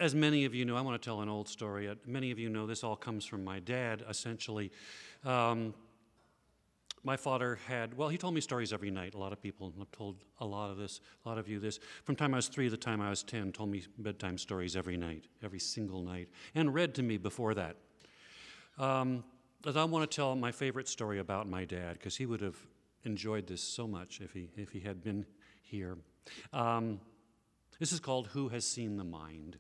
as many of you know, I want to tell an old story. Many of you know this all comes from my dad, essentially. My father he told me stories every night. A lot of people have told a lot of you this. From the time I was 3 to the time I was 10, told me bedtime stories every night, every single night, and read to me before that. As I want to tell my favorite story about my dad, because he would have enjoyed this so much if he had been here. This is called Who Has Seen the Mind?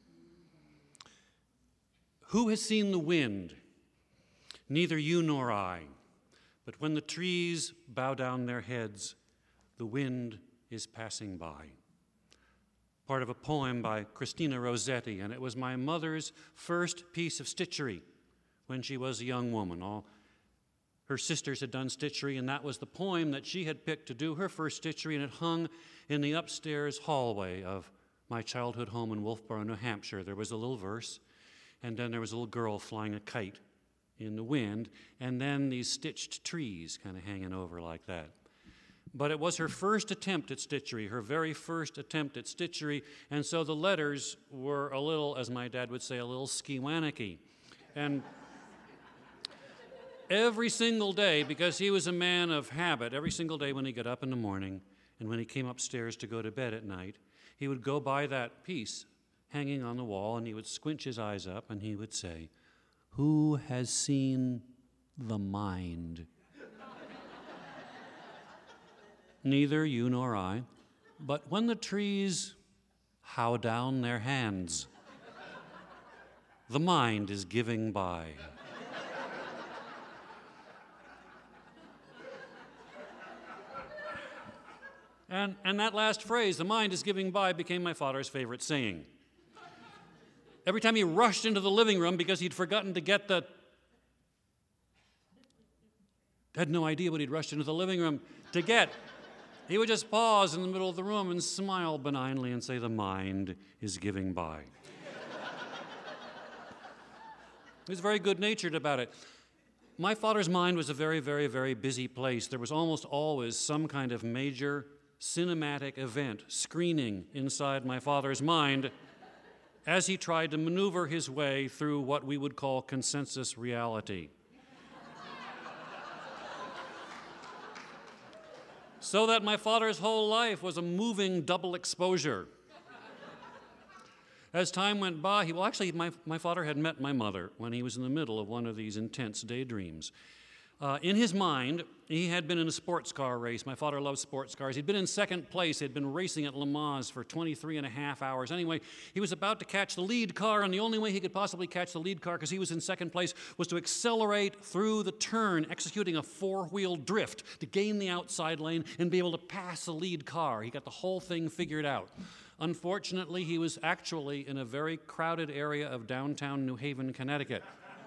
Who has seen the wind? Neither you nor I. But when the trees bow down their heads, the wind is passing by. Part of a poem by Christina Rossetti, and it was my mother's first piece of stitchery when she was a young woman. All her sisters had done stitchery, and that was the poem that she had picked to do her first stitchery, and it hung in the upstairs hallway of my childhood home in Wolfboro, New Hampshire. There was a little verse, and then there was a little girl flying a kite in the wind, and then these stitched trees kind of hanging over like that. But it was her first attempt at stitchery, her very first attempt at stitchery, and so the letters were a little, as my dad would say, a little ski-wanicky. And every single day, because he was a man of habit, every single day when he got up in the morning and when he came upstairs to go to bed at night, he would go by that piece hanging on the wall, and he would squinch his eyes up, and he would say, "Who has seen the mind?" Neither you nor I, but when the trees how down their hands, the mind is giving by. And that last phrase, "the mind is giving by," became my father's favorite saying. Every time he rushed into the living room because he'd forgotten to get had no idea what he'd rushed into the living room to get, he would just pause in the middle of the room and smile benignly and say, "The mind is giving by." He was very good-natured about it. My father's mind was a very, very, very busy place. There was almost always some kind of major cinematic event screening inside my father's mind as he tried to maneuver his way through what we would call consensus reality. So that my father's whole life was a moving double exposure. As time went by, my father had met my mother when he was in the middle of one of these intense daydreams. In his mind, he had been in a sports car race. My father loved sports cars. He'd been in second place. He'd been racing at Le Mans for 23 and a half hours. Anyway, he was about to catch the lead car, and the only way he could possibly catch the lead car, because he was in second place, was to accelerate through the turn, executing a four-wheel drift to gain the outside lane and be able to pass the lead car. He got the whole thing figured out. Unfortunately, he was actually in a very crowded area of downtown New Haven, Connecticut.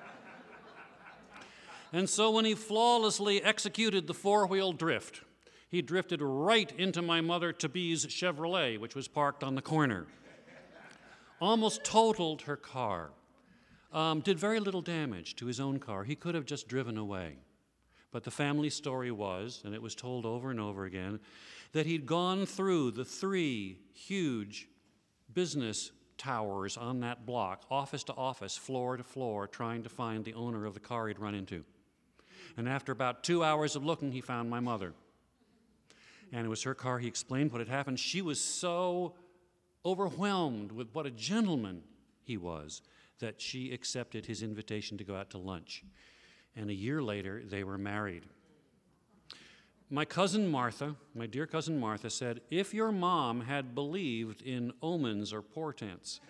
And so when he flawlessly executed the four-wheel drift, he drifted right into my mother Tabby's Chevrolet, which was parked on the corner. Almost totaled her car. Did very little damage to his own car. He could have just driven away. But the family story was, and it was told over and over again, that he'd gone through the 3 huge business towers on that block, office to office, floor to floor, trying to find the owner of the car he'd run into. And after about 2 hours of looking, he found my mother. And it was her car. He explained what had happened. She was so overwhelmed with what a gentleman he was that she accepted his invitation to go out to lunch. And a year later, they were married. My cousin Martha, my dear cousin Martha, said, "If your mom had believed in omens or portents,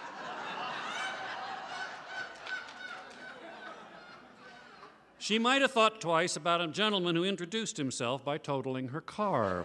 she might have thought twice about a gentleman who introduced himself by totaling her car."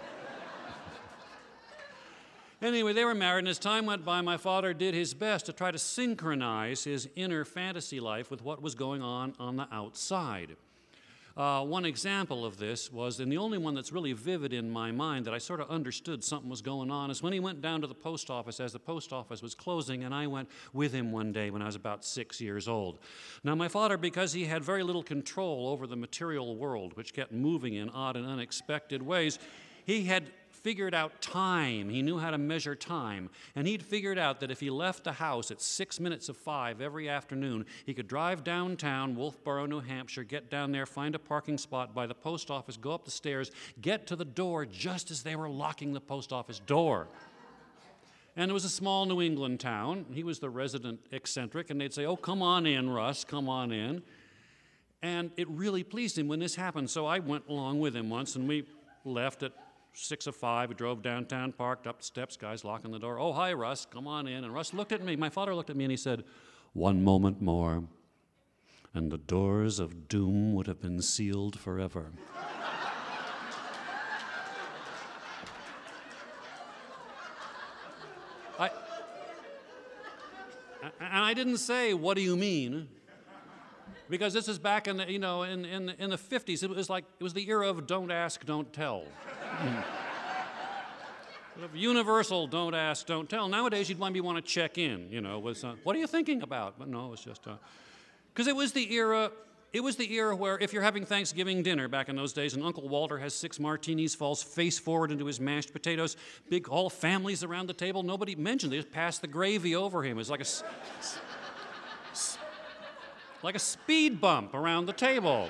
Anyway, they were married, and as time went by, my father did his best to try to synchronize his inner fantasy life with what was going on the outside. One example of this was, and the only one that's really vivid in my mind that I sort of understood something was going on, is when he went down to the post office as the post office was closing, and I went with him one day when I was about 6 years old. Now, my father, because he had very little control over the material world, which kept moving in odd and unexpected ways, he had figured out time. He knew how to measure time. And he'd figured out that if he left the house at 6 minutes of 5 every afternoon, he could drive downtown Wolfboro, New Hampshire, get down there, find a parking spot by the post office, go up the stairs, get to the door just as they were locking the post office door. And it was a small New England town. He was the resident eccentric, and they'd say, "Oh, come on in, Russ, come on in." And it really pleased him when this happened, so I went along with him once, and we left at 6 of 5. We drove downtown, parked up the steps, guys locking the door. "Oh, hi, Russ, come on in." And Russ looked at me. My father looked at me, and he said, "One moment more, and the doors of doom would have been sealed forever." And I didn't say, "What do you mean?" Because this is back in the, in the 50s. It was the era of don't ask, don't tell. Universal don't ask, don't tell. Nowadays you'd want to check in, with what are you thinking about? But no, it's just because it was the era where if you're having Thanksgiving dinner back in those days and Uncle Walter has 6 martinis, falls face forward into his mashed potatoes, big all families around the table, nobody mentioned it. They just passed the gravy over him. It was like a speed bump around the table.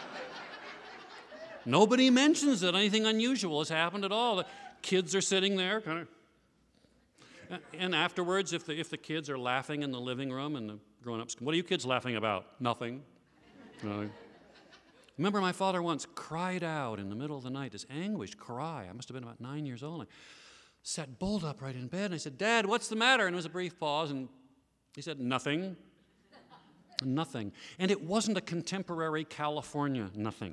Nobody mentions that anything unusual has happened at all. The kids are sitting there, kind of, and afterwards, if the kids are laughing in the living room and the grown-ups, "What are you kids laughing about?" "Nothing." Remember, my father once cried out in the middle of the night, this anguished cry. I must have been about 9 years old. I sat bolt upright in bed, and I said, "Dad, what's the matter?" And there was a brief pause, and he said, "Nothing." Nothing. And it wasn't a contemporary California nothing.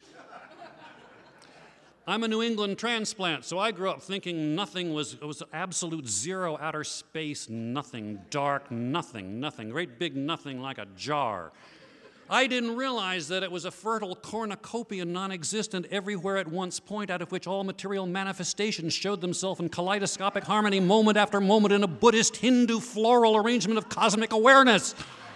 I'm a New England transplant, so I grew up thinking nothing was absolute zero, outer space, nothing, dark, nothing, great big nothing like a jar. I didn't realize that it was a fertile cornucopia, non-existent, everywhere at once point out of which all material manifestations showed themselves in kaleidoscopic harmony moment after moment in a Buddhist Hindu floral arrangement of cosmic awareness.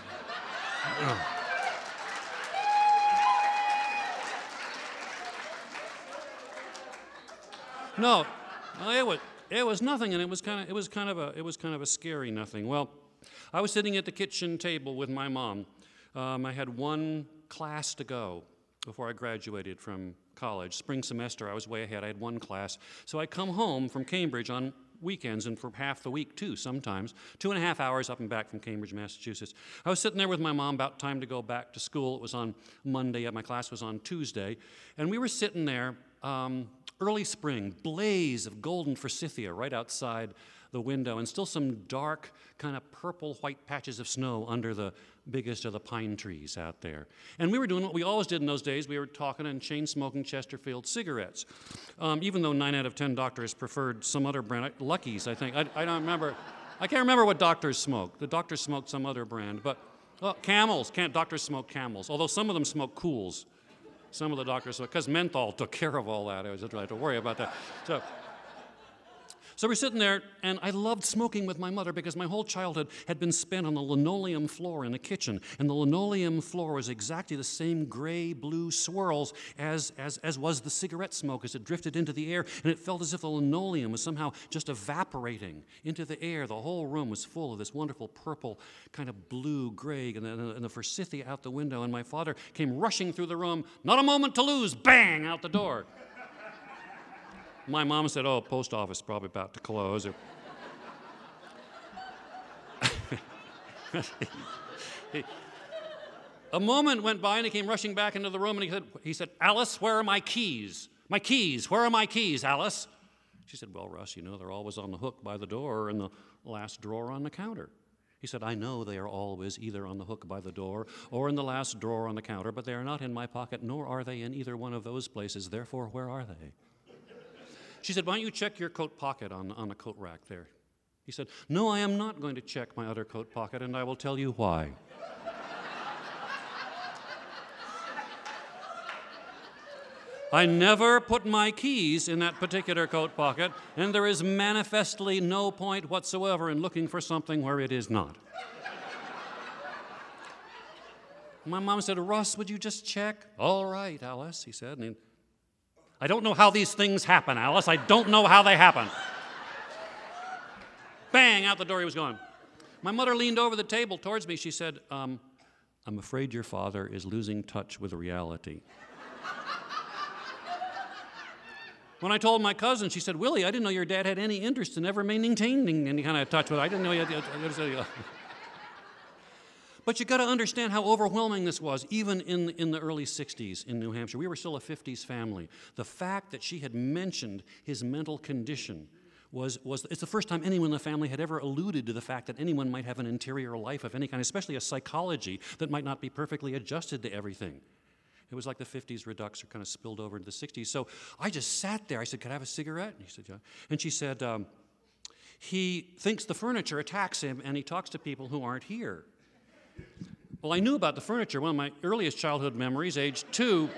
No, it was nothing, and it was kind of a scary nothing. Well, I was sitting at the kitchen table with my mom. I had one class to go before I graduated from college. Spring semester, I was way ahead. I had one class. So I come home from Cambridge on weekends and for half the week too sometimes, 2.5 hours up and back from Cambridge, Massachusetts. I was sitting there with my mom, about time to go back to school. It was on Monday, my class was on Tuesday, and we were sitting there, early spring, blaze of golden forsythia right outside the window, and still some dark kind of purple-white patches of snow under the biggest of the pine trees out there. And we were doing what we always did in those days. We were talking and chain-smoking Chesterfield cigarettes, even though 9 out of 10 doctors preferred some other brand. Lucky's, I think. I don't remember. I can't remember what doctors smoked. The doctors smoked some other brand. But Camels. Doctors smoke Camels, although some of them smoke Cools. Some of the doctors, because menthol took care of all that. I was trying to worry about that. So we're sitting there, and I loved smoking with my mother because my whole childhood had been spent on the linoleum floor in the kitchen, and the linoleum floor was exactly the same gray-blue swirls as was the cigarette smoke as it drifted into the air, and it felt as if the linoleum was somehow just evaporating into the air. The whole room was full of this wonderful purple, kind of blue-gray, and the forsythia out the window, and my father came rushing through the room, "Not a moment to lose," bang, out the door. My mom said, "Oh, post office probably about to close." A moment went by, and he came rushing back into the room, and he said, "Alice, where are my keys? My keys, where are my keys, Alice?" She said, "Well, Russ, they're always on the hook by the door or in the last drawer on the counter." He said, "I know they are always either on the hook by the door or in the last drawer on the counter, but they are not in my pocket, nor are they in either one of those places. Therefore, where are they?" She said, "Why don't you check your coat pocket on the coat rack there?" He said, "No, I am not going to check my other coat pocket, and I will tell you why." I never put my keys in that particular coat pocket, and there is manifestly no point whatsoever in looking for something where it is not. My mom said, "Russ, would you just check?" "All right, Alice," he said. And I don't know how these things happen, Alice. I don't know how they happen. Bang, out the door he was gone. My mother leaned over the table towards me. She said, I'm afraid your father is losing touch with reality. When I told my cousin, she said, Willie, I didn't know your dad had any interest in ever maintaining any kind of touch with it. I didn't know you had. But you got to understand how overwhelming this was, even in the early 60s in New Hampshire. We were still a 50s family. The fact that she had mentioned his mental condition it's the first time anyone in the family had ever alluded to the fact that anyone might have an interior life of any kind, especially a psychology that might not be perfectly adjusted to everything. It was like the 50s redux kind of spilled over into the 60s. So I just sat there. I said, could I have a cigarette? And he said, yeah. And she said, he thinks the furniture attacks him, and he talks to people who aren't here. Well, I knew about the furniture. One of my earliest childhood memories, age 2,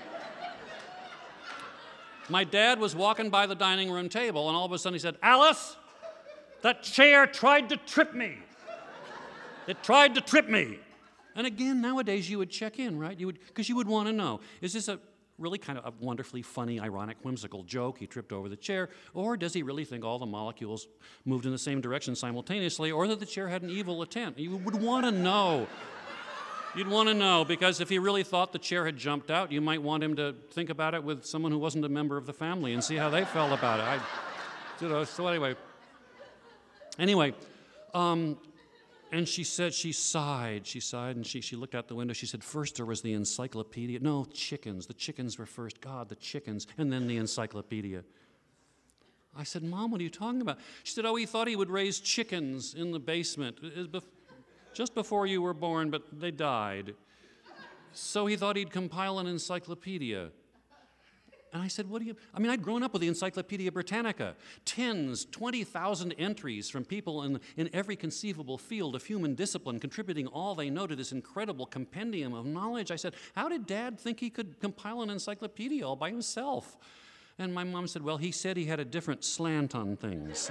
my dad was walking by the dining room table, and all of a sudden he said, Alice, that chair tried to trip me. It tried to trip me. And again, nowadays you would check in, right? Because you would want to know, is this a really kind of a wonderfully funny, ironic, whimsical joke? He tripped over the chair, or does he really think all the molecules moved in the same direction simultaneously, or that the chair had an evil intent? You would want to know. You'd want to know, because if he really thought the chair had jumped out, you might want him to think about it with someone who wasn't a member of the family and see how they felt about it. So anyway, and she said, she sighed, and she looked out the window. She said, first there was the encyclopedia. No, chickens. The chickens were first. God, the chickens. And then the encyclopedia. I said, Mom, what are you talking about? She said, he thought he would raise chickens in the basement just before you were born, but they died. So he thought he'd compile an encyclopedia. And I said, I'd grown up with the Encyclopedia Britannica. 20,000 entries from people in every conceivable field of human discipline, contributing all they know to this incredible compendium of knowledge. I said, how did Dad think he could compile an encyclopedia all by himself? And my mom said, well, he said he had a different slant on things.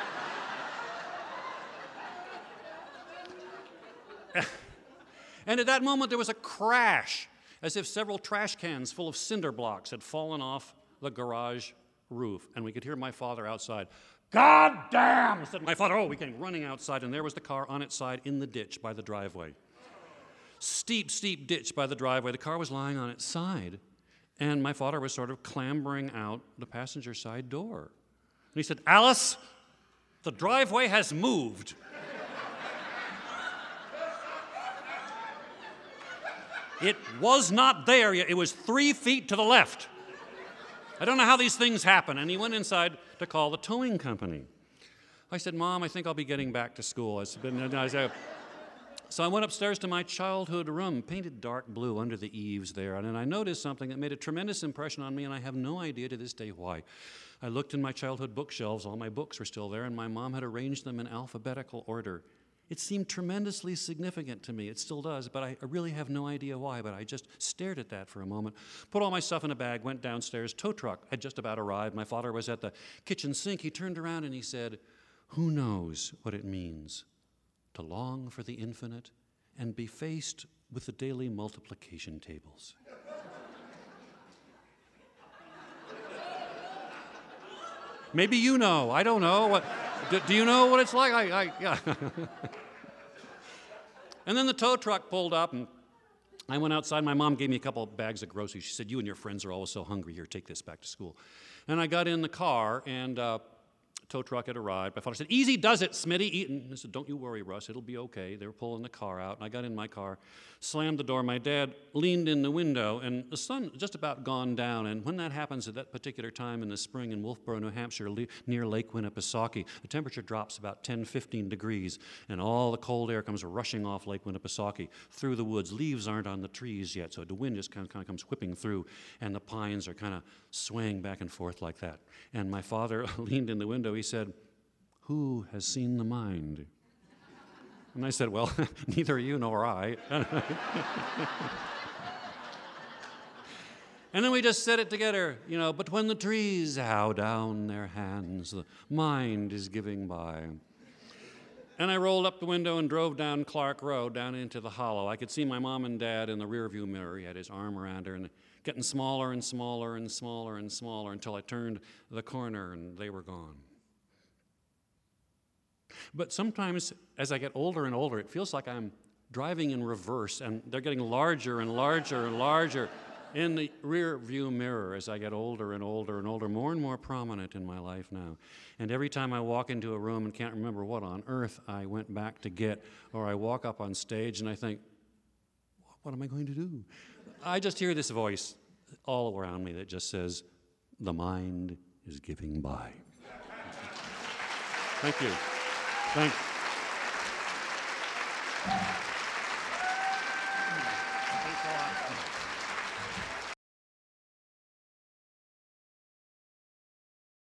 And at that moment, there was a crash, as if several trash cans full of cinder blocks had fallen off the garage roof. And we could hear my father outside, God damn, said my father. We came running outside, and there was the car on its side in the ditch by the driveway. Steep, steep ditch by the driveway. The car was lying on its side, and my father was sort of clambering out the passenger side door. And he said, Alice, the driveway has moved. It was not there yet. It was 3 feet to the left. I don't know how these things happen. And he went inside to call the towing company. I said, Mom, I think I'll be getting back to school. So I went upstairs to my childhood room, painted dark blue under the eaves there. And I noticed something that made a tremendous impression on me, and I have no idea to this day why. I looked in my childhood bookshelves. All my books were still there, and my mom had arranged them in alphabetical order. It seemed tremendously significant to me. It still does, but I really have no idea why. But I just stared at that for a moment, put all my stuff in a bag, went downstairs. Tow truck had just about arrived. My father was at the kitchen sink. He turned around and he said, who knows what it means to long for the infinite and be faced with the daily multiplication tables? Maybe you know. I don't know. Do you know what it's like? Yeah. And then the tow truck pulled up, and I went outside. My mom gave me a couple of bags of groceries. She said, you and your friends are always so hungry. Here, take this back to school. And I got in the car, and tow truck had arrived. My father said, easy does it, Smitty. And I said, don't you worry, Russ. It'll be okay. They were pulling the car out, and I got in my car, slammed the door. My dad leaned in the window, and the sun had just about gone down. And when that happens at that particular time in the spring in Wolfboro, New Hampshire, near Lake Winnipesaukee, the temperature drops about 10, 15 degrees, and all the cold air comes rushing off Lake Winnipesaukee through the woods. Leaves aren't on the trees yet, so the wind just kind of comes whipping through, and the pines are kind of swaying back and forth like that. And my father leaned in the window. He said, who has seen the mind? And I said, well, neither you nor I. And then we just said it together, but when the trees bow down their hands, the mind is giving by. And I rolled up the window and drove down Clark Road, down into the hollow. I could see my mom and dad in the rearview mirror. He had his arm around her and getting smaller and smaller and smaller and smaller until I turned the corner and they were gone. But sometimes as I get older and older, it feels like I'm driving in reverse and they're getting larger and larger and larger in the rear view mirror as I get older and older and older, more and more prominent in my life now. And every time I walk into a room and can't remember what on earth I went back to get, or I walk up on stage and I think, what am I going to do? I just hear this voice all around me that just says, the mind is giving by. Thank you. Thanks.